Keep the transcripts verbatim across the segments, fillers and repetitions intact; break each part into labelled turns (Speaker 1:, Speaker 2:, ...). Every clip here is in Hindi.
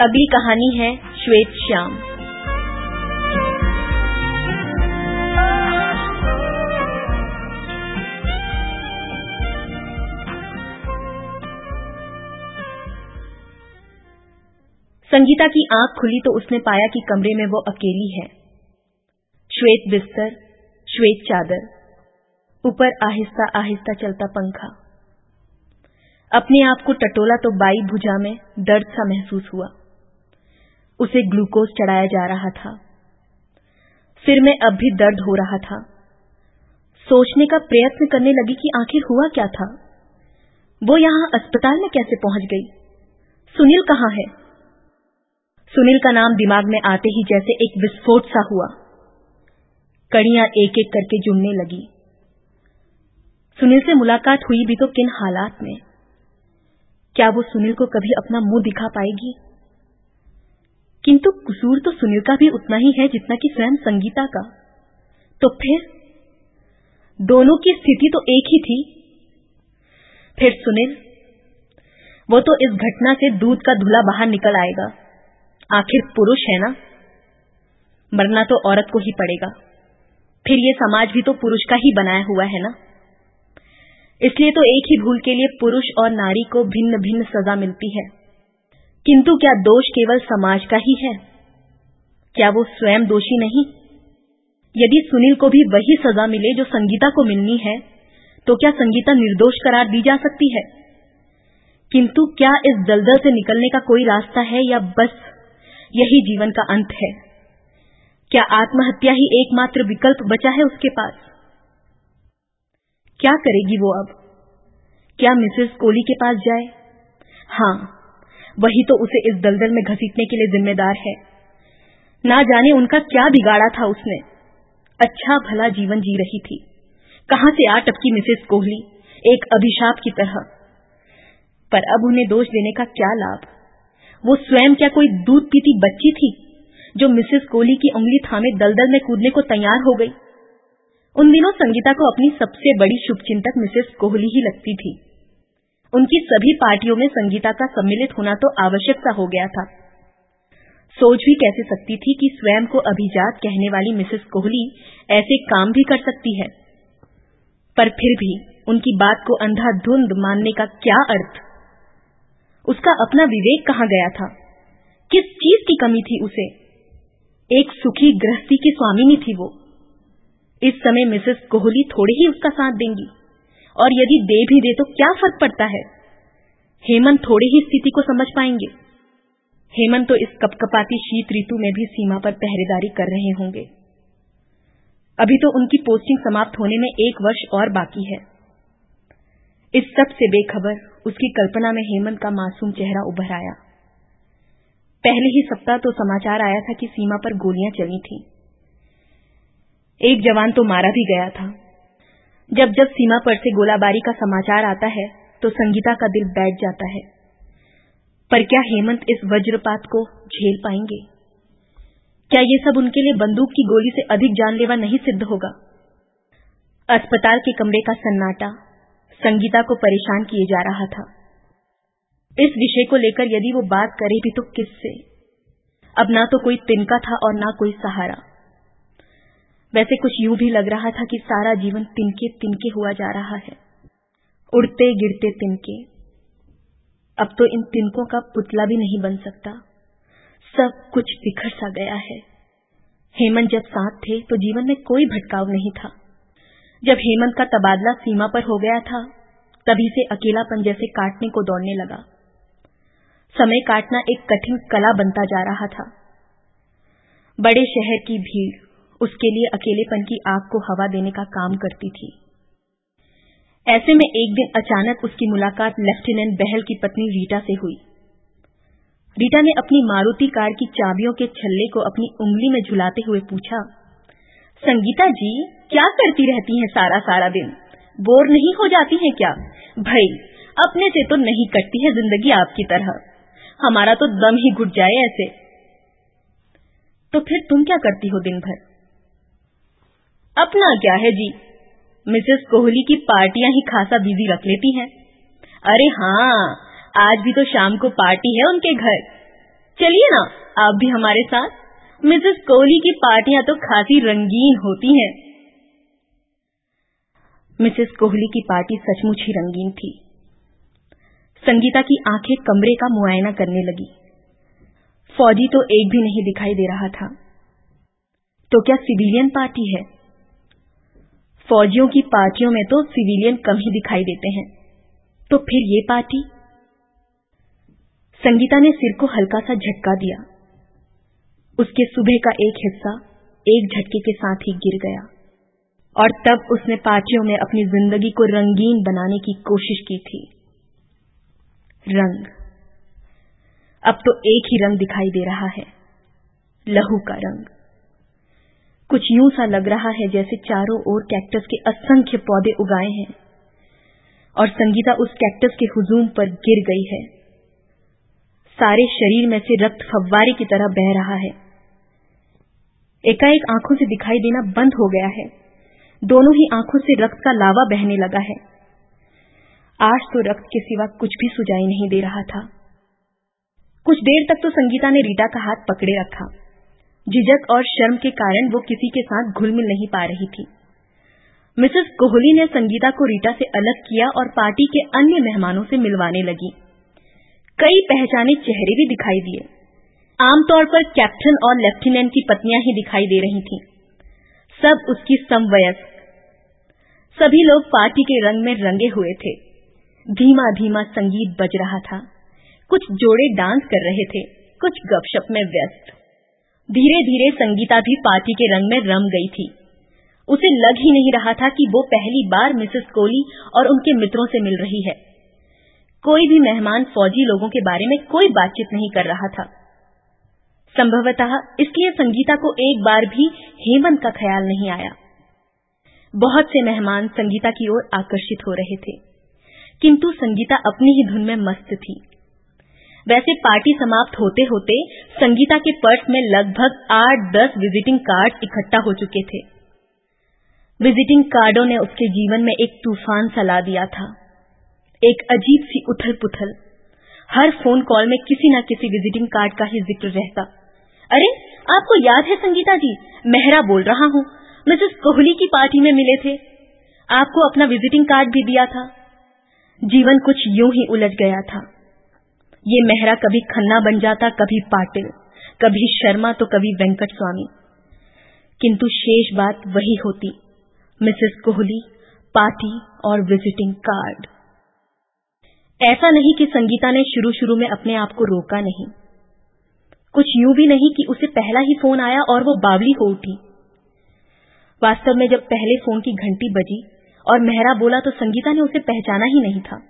Speaker 1: अगली कहानी है श्वेत श्याम। संगीता की आंख खुली तो उसने पाया कि कमरे में वो अकेली है। श्वेत बिस्तर, श्वेत चादर, ऊपर आहिस्ता आहिस्ता चलता पंखा। अपने आप को टटोला तो बाई भुजा में दर्द सा महसूस हुआ। उसे ग्लूकोज चढ़ाया जा रहा था। सिर में अब भी दर्द हो रहा था। सोचने का प्रयत्न करने लगी कि आखिर हुआ क्या था। वो यहां अस्पताल में कैसे पहुंच गई? सुनील कहां है? सुनील का नाम दिमाग में आते ही जैसे एक विस्फोट सा हुआ। कड़ियां एक एक करके जुड़ने लगी। सुनील से मुलाकात हुई भी तो किन हालात में? क्या वो सुनील को कभी अपना मुंह दिखा पाएगी? किंतु कसूर तो सुनील का भी उतना ही है जितना कि स्वयं संगीता का। तो फिर दोनों की स्थिति तो एक ही थी। फिर सुनील, वो तो इस घटना से दूध का धुला बाहर निकल आएगा। आखिर पुरुष है ना, मरना तो औरत को ही पड़ेगा। फिर ये समाज भी तो पुरुष का ही बनाया हुआ है ना। इसलिए तो एक ही भूल के लिए पुरुष और नारी को भिन्न भिन्न सजा मिलती है। किंतु क्या दोष केवल समाज का ही है? क्या वो स्वयं दोषी नहीं? यदि सुनील को भी वही सजा मिले जो संगीता को मिलनी है, तो क्या संगीता निर्दोष करार दी जा सकती है? किंतु क्या इस दलदल से निकलने का कोई रास्ता है या बस यही जीवन का अंत है? क्या आत्महत्या ही एकमात्र विकल्प बचा है उसके पास? क्या करेगी वो अब? क्या मिसेस कोहली के पास जाए? हां, वही तो उसे इस दलदल में घसीटने के लिए जिम्मेदार है। ना जाने उनका क्या बिगाड़ा था उसने। अच्छा भला जीवन जी रही थी। कहां से आ टपकी मिसेस कोहली, एक अभिशाप की तरह। पर अब उन्हें दोष देने का क्या लाभ? वो स्वयं क्या कोई दूध पीती बच्ची थी जो मिसेस कोहली की उंगली थामे दलदल में कूदने को तैयार हो गई? उन दिनों संगीता को अपनी सबसे बड़ी शुभचिंतक मिसेस कोहली ही लगती थी। उनकी सभी पार्टियों में संगीता का सम्मिलित होना तो आवश्यक सा हो गया था। सोच भी कैसे सकती थी कि स्वयं को अभिजात कहने वाली मिसेस कोहली ऐसे काम भी कर सकती है। पर फिर भी उनकी बात को अंधाधुंध मानने का क्या अर्थ? उसका अपना विवेक कहां गया था? किस चीज की कमी थी उसे? एक सुखी गृहस्थी की स्वामिनी थी वो। इस समय मिसेस कोहली थोड़ी ही उसका साथ देंगी, और यदि दे भी दे तो क्या फर्क पड़ता है? हेमंत थोड़ी ही स्थिति को समझ पाएंगे। हेमंत तो इस कपकपाती शीत ऋतु में भी सीमा पर पहरेदारी कर रहे होंगे। अभी तो उनकी पोस्टिंग समाप्त होने में एक वर्ष और बाकी है। इस सब से बेखबर उसकी कल्पना में हेमंत का मासूम चेहरा उभर आया। पहले ही सप्ताह तो समाचार आया था कि सीमा पर गोलियां चली थीं। एक जवान तो मारा भी गया था। जब जब सीमा पर से गोलाबारी का समाचार आता है तो संगीता का दिल बैठ जाता है। पर क्या हेमंत इस वज्रपात को झेल पाएंगे? क्या ये सब उनके लिए बंदूक की गोली से अधिक जानलेवा नहीं सिद्ध होगा? अस्पताल के कमरे का सन्नाटा संगीता को परेशान किए जा रहा था। इस विषय को लेकर यदि वो बात करे भी तो किससे? अब ना तो कोई तिनका था और ना कोई सहारा। वैसे कुछ यूं भी लग रहा था कि सारा जीवन तिनके तिनके हुआ जा रहा है। उड़ते गिरते तिनके। अब तो इन तिनकों का पुतला भी नहीं बन सकता। सब कुछ बिखर सा गया है। हेमंत जब साथ थे तो जीवन में कोई भटकाव नहीं था। जब हेमंत का तबादला सीमा पर हो गया था, तभी से अकेलापन जैसे काटने को दौड़ने लगा। समय काटना एक कठिन कला बनता जा रहा था। बड़े शहर की भीड़ उसके लिए अकेलेपन की आग को हवा देने का काम करती थी। ऐसे में एक दिन अचानक उसकी मुलाकात लेफ्टिनेंट बहल की पत्नी रीटा से हुई। रीटा ने अपनी मारुति कार की चाबियों के छल्ले को अपनी उंगली में झुलाते हुए पूछा, संगीता जी क्या करती रहती हैं सारा सारा दिन? बोर नहीं हो जाती हैं क्या? भाई अपने से तो नहीं कटती है जिंदगी आपकी तरह। हमारा तो दम ही घुट जाए ऐसे। तो फिर तुम क्या करती हो दिन भर? अपना क्या है जी, मिसेस कोहली की पार्टियां ही खासा बिजी रख लेती हैं। अरे हाँ, आज भी तो शाम को पार्टी है उनके घर। चलिए ना आप भी हमारे साथ। मिसेस कोहली की पार्टियां तो खासी रंगीन होती हैं। मिसेस कोहली की पार्टी सचमुच ही रंगीन थी। संगीता की आंखें कमरे का मुआयना करने लगी। फौजी तो एक भी नहीं दिखाई दे रहा था। तो क्या सिविलियन पार्टी है? फौजियों की पार्टियों में तो सिविलियन कम ही दिखाई देते हैं। तो फिर ये पार्टी? संगीता ने सिर को हल्का सा झटका दिया। उसके सुबह का एक हिस्सा एक झटके के साथ ही गिर गया और तब उसने पार्टियों में अपनी जिंदगी को रंगीन बनाने की कोशिश की थी। रंग। अब तो एक ही रंग दिखाई दे रहा है, लहू का रंग। कुछ यूं सा लग रहा है जैसे चारों ओर कैक्टस के असंख्य पौधे उगाए हैं और संगीता उस कैक्टस के हुजूम पर गिर गई है। सारे शरीर में से रक्त फव्वारे की तरह बह रहा है। एकाएक आंखों से दिखाई देना बंद हो गया है। दोनों ही आंखों से रक्त का लावा बहने लगा है। आज तो रक्त के सिवा कुछ भी सुझाई नहीं दे रहा था। कुछ देर तक तो संगीता ने रीटा का हाथ पकड़े रखा। झिझक और शर्म के कारण वो किसी के साथ घुल मिल नहीं पा रही थी। मिसेस कोहली ने संगीता को रीटा से अलग किया और पार्टी के अन्य मेहमानों से मिलवाने लगी। कई पहचाने चेहरे भी दिखाई दिए। आमतौर पर कैप्टन और लेफ्टिनेंट की पत्नियां ही दिखाई दे रही थीं। सब उसकी समवयस्क। सभी लोग पार्टी के रंग में रंगे हुए थे। धीमा धीमा संगीत बज रहा था। कुछ जोड़े डांस कर रहे थे, कुछ गपशप में व्यस्त। धीरे धीरे संगीता भी पार्टी के रंग में रम गई थी। उसे लग ही नहीं रहा था कि वो पहली बार मिसेस कोहली और उनके मित्रों से मिल रही है। कोई भी मेहमान फौजी लोगों के बारे में कोई बातचीत नहीं कर रहा था। संभवतः इसलिए संगीता को एक बार भी हेमंत का ख्याल नहीं आया। बहुत से मेहमान संगीता की ओर आकर्षित हो रहे थे, किंतु संगीता अपनी ही धुन में मस्त थी। वैसे पार्टी समाप्त होते होते संगीता के पर्स में लगभग आठ दस विजिटिंग कार्ड इकट्ठा हो चुके थे। विजिटिंग कार्डों ने उसके जीवन में एक तूफान सा ला दिया था। एक अजीब सी उथल पुथल। हर फोन कॉल में किसी न किसी विजिटिंग कार्ड का ही जिक्र रहता। अरे, आपको याद है संगीता जी, मेहरा बोल रहा हूं, मिसेस कोहली की पार्टी में मिले थे। आपको अपना विजिटिंग कार्ड भी दिया था। जीवन कुछ यूं ही उलझ गया था। ये मेहरा कभी खन्ना बन जाता, कभी पाटिल, कभी शर्मा तो कभी वेंकट स्वामी। किंतु शेष बात वही होती, मिसेस कोहली, पार्टी और विजिटिंग कार्ड। ऐसा नहीं कि संगीता ने शुरू शुरू में अपने आप को रोका नहीं। कुछ यूं भी नहीं कि उसे पहला ही फोन आया और वो बावली हो उठी। वास्तव में जब पहले फोन की घंटी बजी और मेहरा बोला तो संगीता ने उसे पहचाना ही नहीं था।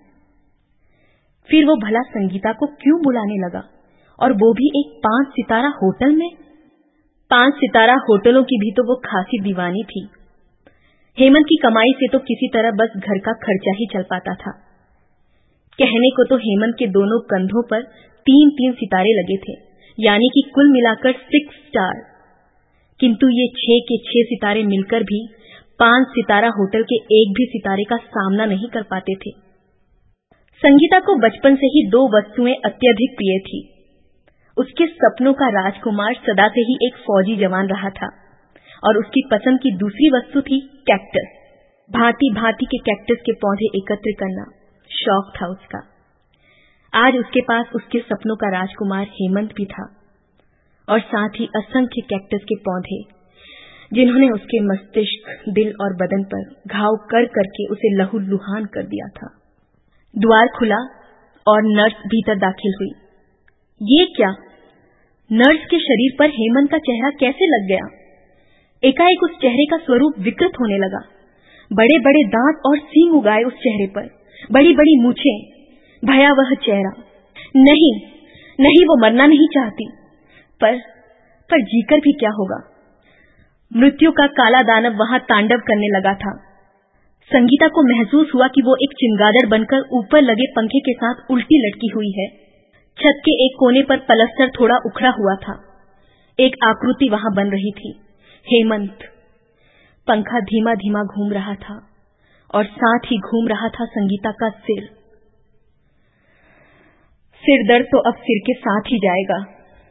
Speaker 1: फिर वो भला संगीता को क्यों बुलाने लगा, और वो भी एक पांच सितारा होटल में। पांच सितारा होटलों की भी तो वो खासी दीवानी थी। हेमंत की कमाई से तो किसी तरह बस घर का खर्चा ही चल पाता था। कहने को तो हेमंत के दोनों कंधों पर तीन तीन सितारे लगे थे, यानी कि कुल मिलाकर सिक्स स्टार। किंतु ये छह के छह सितारे मिलकर भी पांच सितारा होटल के एक भी सितारे का सामना नहीं कर पाते थे। संगीता को बचपन से ही दो वस्तुएं अत्यधिक प्रिय थी। उसके सपनों का राजकुमार सदा से ही एक फौजी जवान रहा था और उसकी पसंद की दूसरी वस्तु थी कैक्टस। भांति भांति के कैक्टस के पौधे एकत्र करना शौक था उसका। आज उसके पास उसके सपनों का राजकुमार हेमंत भी था और साथ ही असंख्य कैक्टस के पौधे, जिन्होंने उसके मस्तिष्क, दिल और बदन पर घाव कर करके उसे लहूलुहान कर दिया था। द्वार खुला और नर्स भीतर दाखिल हुई। ये क्या? नर्स के शरीर पर हेमंत का चेहरा कैसे लग गया? एकाएक उस चेहरे का स्वरूप विकृत होने लगा। बड़े बड़े दांत और सींग उगाए उस चेहरे पर, बड़ी बड़ी मूछें, भयावह चेहरा। नहीं नहीं, वो मरना नहीं चाहती, पर पर जीकर भी क्या होगा? मृत्यु का काला दानव वहां तांडव करने लगा था। संगीता को महसूस हुआ कि वो एक चिंगादड़ बनकर ऊपर लगे पंखे के साथ उल्टी लटकी हुई है। छत के एक कोने पर पलस्तर थोड़ा उखड़ा हुआ था। एक आकृति वहां बन रही थी, हेमंत। पंखा धीमा धीमा घूम रहा था और साथ ही घूम रहा था संगीता का सिर। सिर दर्द तो अब सिर के साथ ही जाएगा।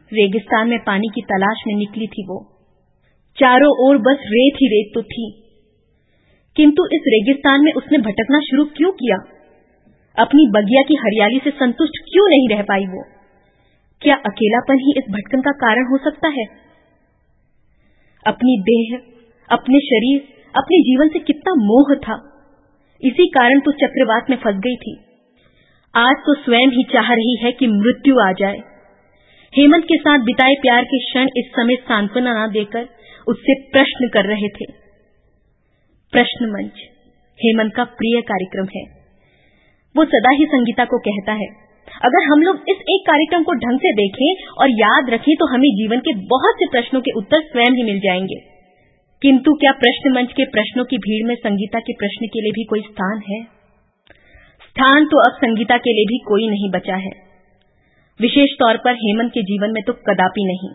Speaker 1: रेगिस्तान में पानी की तलाश में निकली थी वो। चारों ओर बस रेत ही रेत तो थी, किंतु इस रेगिस्तान में उसने भटकना शुरू क्यों किया? अपनी बगिया की हरियाली से संतुष्ट क्यों नहीं रह पाई वो? क्या अकेलापन ही इस भटकन का कारण हो सकता है? अपनी देह, अपने शरीर, अपने जीवन से कितना मोह था। इसी कारण तो चक्रवात में फंस गई थी। आज तो स्वयं ही चाह रही है कि मृत्यु आ जाए। हेमंत के साथ बिताए प्यार के क्षण इस समय सांत्वना न देकर उससे प्रश्न कर रहे थे। प्रश्न मंच हेमंत का प्रिय कार्यक्रम है। वो सदा ही संगीता को कहता है, अगर हम लोग इस एक कार्यक्रम को ढंग से देखें और याद रखें तो हमें जीवन के बहुत से प्रश्नों के उत्तर स्वयं ही मिल जाएंगे। किंतु क्या प्रश्न मंच के प्रश्नों की भीड़ में संगीता के प्रश्न के लिए भी कोई स्थान है? स्थान तो अब संगीता के लिए भी कोई नहीं बचा है, विशेष तौर पर हेमंत के जीवन में तो कदापि नहीं।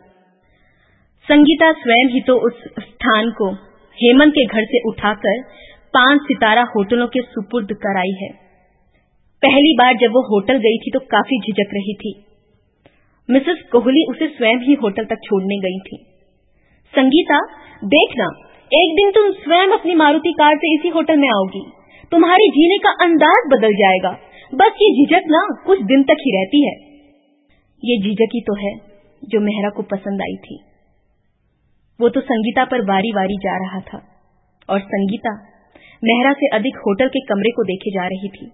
Speaker 1: संगीता स्वयं ही तो उस स्थान को हेमंत के घर से उठाकर पांच सितारा होटलों के सुपुर्द कराई है। पहली बार जब वो होटल गई थी तो काफी झिझक रही थी। मिसेस कोहली उसे स्वयं ही होटल तक छोड़ने गई थी। संगीता, देखना, एक दिन तुम स्वयं अपनी मारुति कार से इसी होटल में आओगी। तुम्हारे जीने का अंदाज बदल जाएगा। बस ये झिझक ना कुछ दिन तक ही रहती है। ये झिझक ही तो है जो मेहरा को पसंद आई थी। वो तो संगीता पर वारी वारी जा रहा था और संगीता मेहरा से अधिक होटल के कमरे को देखे जा रही थी।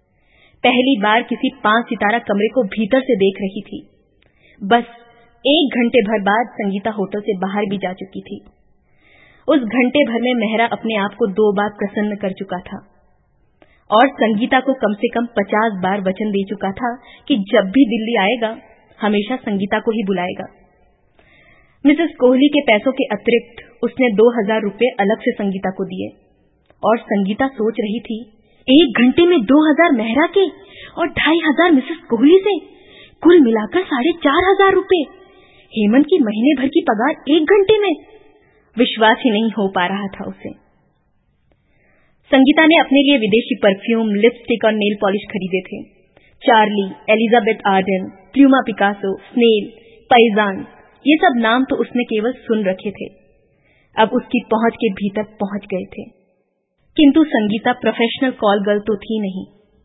Speaker 1: पहली बार किसी पांच सितारा कमरे को भीतर से देख रही थी। बस एक घंटे भर बाद संगीता होटल से बाहर भी जा चुकी थी। उस घंटे भर में मेहरा अपने आप को दो बार प्रसन्न कर चुका था और संगीता को कम से कम पचास बार वचन दे चुका था कि जब भी दिल्ली आएगा हमेशा संगीता को ही बुलाएगा। मिसेस कोहली के पैसों के अतिरिक्त उसने दो हजार रुपये अलग से संगीता को दिए और संगीता सोच रही थी, एक घंटे में दो हजार मेहरा के और ढाई हजार मिसेस कोहली से, कुल मिलाकर साढ़े चार हजार रुपये। हेमंत की महीने भर की पगार एक घंटे में। विश्वास ही नहीं हो पा रहा था उसे। संगीता ने अपने लिए विदेशी परफ्यूम, लिपस्टिक और नेल पॉलिश खरीदे थे। Charlie, Elizabeth Arden, Paloma Picasso, स्नेल, पैजान, ये सब नाम तो उसने केवल सुन रखे थे, अब उसकी पहुंच के भीतर पहुंच गए थे। किंतु संगीता प्रोफेशनल कॉल गर्ल तो थी नहीं।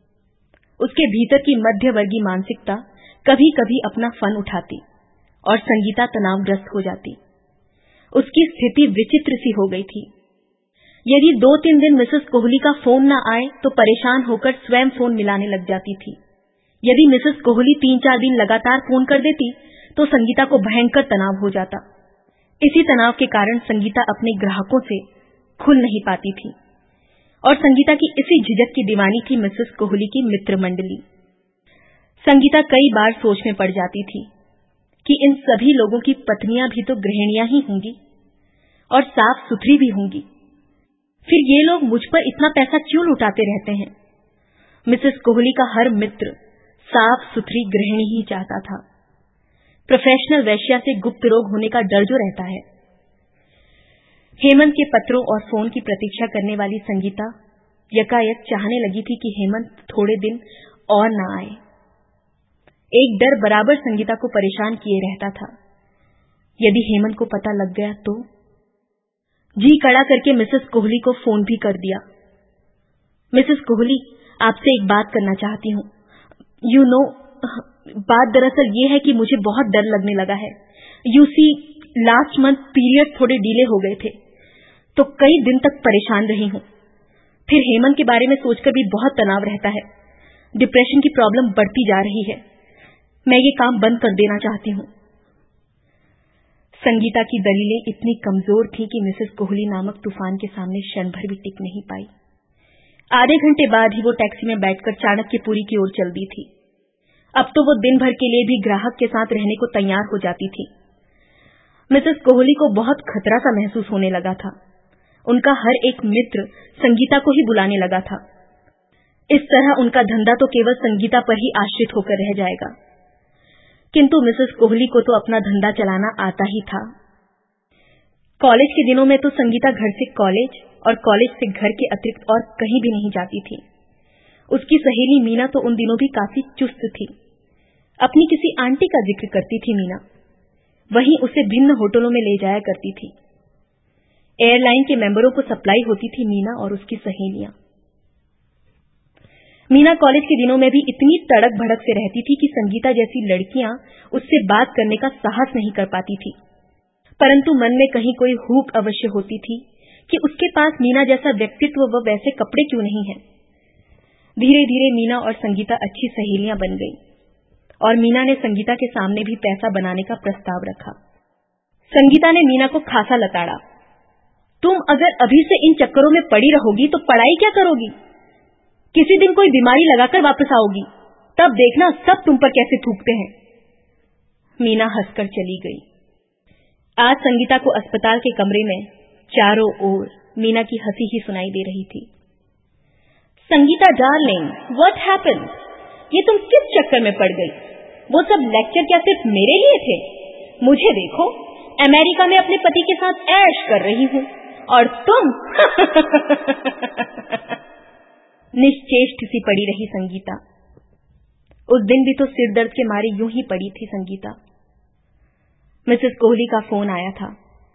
Speaker 1: उसके भीतर की मध्यवर्गीय मानसिकता कभी कभी अपना फन उठाती और संगीता तनावग्रस्त हो जाती। उसकी स्थिति विचित्र सी हो गई थी। यदि दो तीन दिन मिसेस कोहली का फोन न आए तो परेशान होकर स्वयं फोन मिलाने लग जाती थी। यदि मिसेस कोहली तीन चार दिन लगातार फोन कर देती तो संगीता को भयंकर तनाव हो जाता। इसी तनाव के कारण संगीता अपने ग्राहकों से खुल नहीं पाती थी और संगीता की इसी झिझक की दीवानी थी मिसेस कोहली की मित्र मंडली। संगीता कई बार सोच में पड़ जाती थी कि इन सभी लोगों की पत्नियां भी तो गृहिणियां ही होंगी और साफ सुथरी भी होंगी, फिर ये लोग मुझ पर इतना पैसा क्यों लुटाते रहते हैं? मिसेस कोहली का हर मित्र साफ सुथरी गृहिणी ही चाहता था। प्रोफेशनल वेश्या से गुप्त रोग होने का डर जो रहता है। हेमंत के पत्रों और फोन की प्रतीक्षा करने वाली संगीता यकायक चाहने लगी थी कि हेमंत थोड़े दिन और न आए। एक डर बराबर संगीता को परेशान किए रहता था, यदि हेमंत को पता लग गया तो। जी कड़ा करके मिसेस कोहली को फोन भी कर दिया। मिसेस कोहली, आपसे एक बात करना चाहती हूँ। यू नो, बात दरअसल ये है कि मुझे बहुत डर लगने लगा है। You see, last month period थोड़े डिले हो गए थे तो कई दिन तक परेशान रही हूँ। फिर हेमंत के बारे में सोचकर भी बहुत तनाव रहता है। डिप्रेशन की प्रॉब्लम बढ़ती जा रही है। मैं ये काम बंद कर देना चाहती हूँ। संगीता की दलीलें इतनी कमजोर थी कि मिसेस कोहली नामक तूफान के सामने क्षण भर भी टिक नहीं पाई। आधे घंटे बाद ही वो टैक्सी में बैठकर चाणक्यपुरी की ओर चल दी थी। अब तो वो दिन भर के लिए भी ग्राहक के साथ रहने को तैयार हो जाती थी। मिसेस कोहली को बहुत खतरा सा महसूस होने लगा था। उनका हर एक मित्र संगीता को ही बुलाने लगा था। इस तरह उनका धंधा तो केवल संगीता पर ही आश्रित होकर रह जाएगा। किंतु मिसेस कोहली को तो अपना धंधा चलाना आता ही था। कॉलेज के दिनों में तो संगीता घर से कॉलेज और कॉलेज से घर के अतिरिक्त और कहीं भी नहीं जाती थी। उसकी सहेली मीना तो उन दिनों भी काफी चुस्त थी। अपनी किसी आंटी का जिक्र करती थी मीना। वहीं उसे भिन्न होटलों में ले जाया करती थी। एयरलाइन के मेंबरों को सप्लाई होती थी मीना और उसकी सहेलियां। मीना कॉलेज के दिनों में भी इतनी तड़क भड़क से रहती थी कि संगीता जैसी लड़कियां उससे बात करने का साहस नहीं कर पाती थी, परंतु मन में कहीं कोई हुक अवश्य होती थी कि उसके पास मीना जैसा व्यक्तित्व व वैसे कपड़े क्यों नहीं है। धीरे धीरे मीना और संगीता अच्छी सहेलियां बन गई और मीना ने संगीता के सामने भी पैसा बनाने का प्रस्ताव रखा। संगीता ने मीना को खासा लताड़ा, तुम अगर अभी से इन चक्करों में पड़ी रहोगी तो पढ़ाई क्या करोगी? किसी दिन कोई बीमारी लगाकर वापस आओगी, तब देखना सब तुम पर कैसे थूकते हैं। मीना हंसकर चली गई। आज संगीता को अस्पताल के कमरे में चारों ओर मीना की हंसी ही सुनाई दे रही थी। Sangeeta darling, what happened? ये तुम किस चक्कर में पड़ गई? वो सब लेक्चर क्या सिर्फ मेरे लिए थे? मुझे देखो, अमेरिका में अपने पति के साथ ऐश कर रही हूँ और तुम निश्चेष्ट सी पड़ी रही संगीता। उस दिन भी तो सिर दर्द के मारे यूं ही पड़ी थी संगीता। मिसेस कोहली का फोन आया था।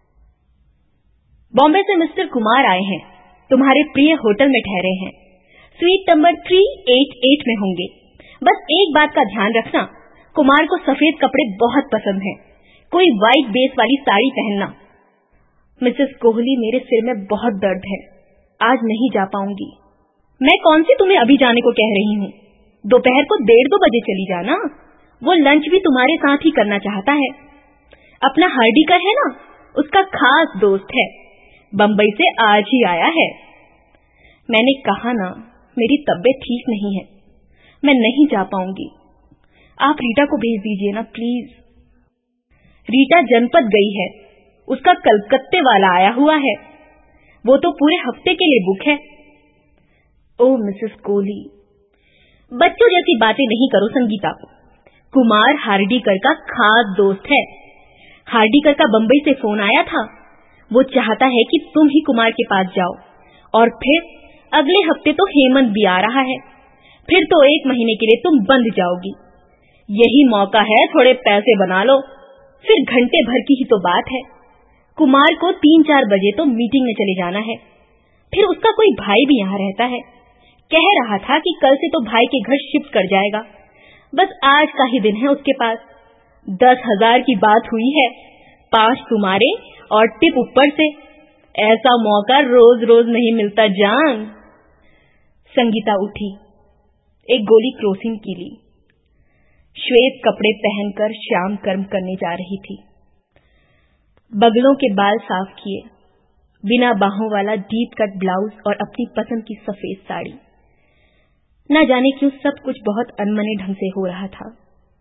Speaker 1: बॉम्बे से मिस्टर कुमार आए हैं, तुम्हारे प्रिय होटल में ठहरे हैं, suite number three eight eight में होंगे। बस एक बात का ध्यान रखना, कुमार को सफेद कपड़े बहुत पसंद हैं, कोई व्हाइट बेस वाली साड़ी पहनना। मिसेस कोहली, मेरे सिर में बहुत दर्द है, आज नहीं जा पाऊंगी। मैं कौन सी तुम्हें अभी जाने को कह रही हूँ, दोपहर को डेढ़ दो बजे चली जाना, वो लंच भी तुम्हारे साथ ही करना चाहता है। अपना हार्डिकर है ना, उसका खास दोस्त है, बंबई से आज ही आया है। मैंने कहा ना, मेरी तबीयत ठीक नहीं है, मैं नहीं जा पाऊंगी। आप रीटा को भेज दीजिए ना प्लीज। रीटा जनपद गई है, उसका कलकत्ते वाला आया हुआ है, वो तो पूरे हफ्ते के लिए बुक है। ओह मिसेस कोहली, बच्चों जैसी बातें नहीं करो संगीता। कुमार हार्डिकर का खास दोस्त है। हार्डिकर का बंबई से फोन आया था, वो चाहता है कि तुम ही कुमार के पास जाओ, और फिर अगले हफ्ते तो हेमंत भी आ रहा है, फिर तो एक महीने के लिए तुम बंद जाओगी। यही मौका है, थोड़े पैसे बना लो, फिर घंटे भर की ही तो बात है। कुमार को तीन चार बजे तो मीटिंग में चले जाना है, फिर उसका कोई भाई भी यहाँ रहता है, कह रहा था कि कल से तो भाई के घर शिफ्ट कर जाएगा। बस आज का ही दिन है उसके पास। दस हजार की बात हुई है, पांच तुम्हारे और टिप ऊपर से। ऐसा मौका रोज रोज नहीं मिलता जान। संगीता उठी, एक गोली क्रोसिन की ली, श्वेत कपड़े पहनकर श्याम कर्म करने जा रही थी। बगलों के बाल साफ किए, बिना बाहों वाला डीप कट ब्लाउज और अपनी पसंद की सफेद साड़ी। न जाने क्यों सब कुछ बहुत अनमने ढंग से हो रहा था।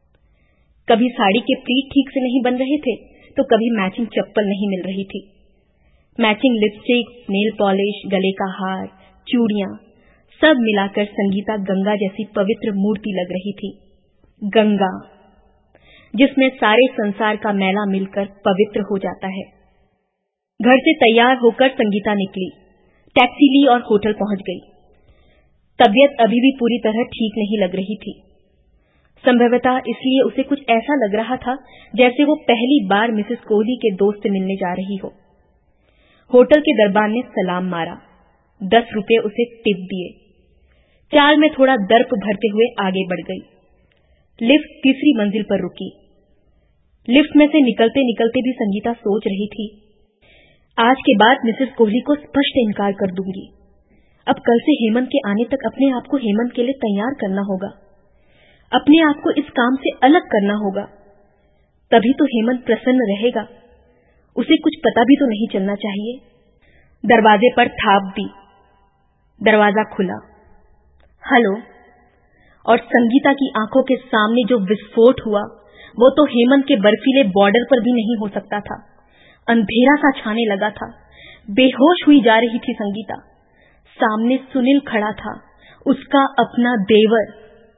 Speaker 1: कभी साड़ी के प्लीट ठीक से नहीं बन रहे थे, तो कभी मैचिंग चप्पल नहीं मिल रही थी। मैचिंग लिपस्टिक, नेल पॉलिश, गले का हार, चूड़ियां, सब मिलाकर संगीता गंगा जैसी पवित्र मूर्ति लग रही थी। गंगा, जिसमें सारे संसार का मैला मिलकर पवित्र हो जाता है। घर से तैयार होकर संगीता निकली, टैक्सी ली और होटल पहुंच गई। तबीयत अभी भी पूरी तरह ठीक नहीं लग रही थी। संभवतः इसलिए उसे कुछ ऐसा लग रहा था जैसे वो पहली बार मिसेस कोहली के दोस्त से मिलने जा रही हो। होटल के दरबान ने सलाम मारा, दस रुपये उसे टिप दिए। चाल में थोड़ा दर्प भरते हुए आगे बढ़ गई। लिफ्ट तीसरी मंजिल पर रुकी। लिफ्ट में से निकलते निकलते भी संगीता सोच रही थी, आज के बाद मिसेस कोहली को स्पष्ट इनकार कर दूंगी। अब कल से हेमंत के आने तक अपने आप को हेमंत के लिए तैयार करना होगा, अपने आप को इस काम से अलग करना होगा, तभी तो हेमंत प्रसन्न रहेगा। उसे कुछ पता भी तो नहीं चलना चाहिए। दरवाजे पर थाप दी, दरवाजा खुला। हेलो। और संगीता की आंखों के सामने जो विस्फोट हुआ वो तो हेमंत के बर्फीले बॉर्डर पर भी नहीं हो सकता था। अंधेरा सा छाने लगा था, बेहोश हुई जा रही थी संगीता। सामने सुनील खड़ा था, उसका अपना देवर।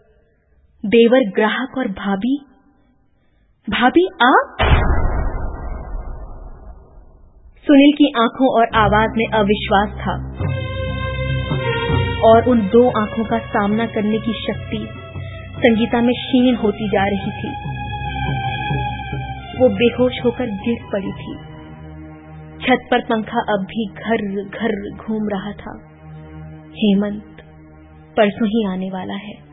Speaker 1: देवर ग्राहक और भाभी। भाभी आप? सुनील की आंखों और आवाज में अविश्वास था, और उन दो आंखों का सामना करने की शक्ति संगीता में क्षीण होती जा रही थी। वो बेहोश होकर गिर पड़ी थी। छत पर पंखा अब भी घर घर घूम रहा था। हेमंत परसों ही आने वाला है।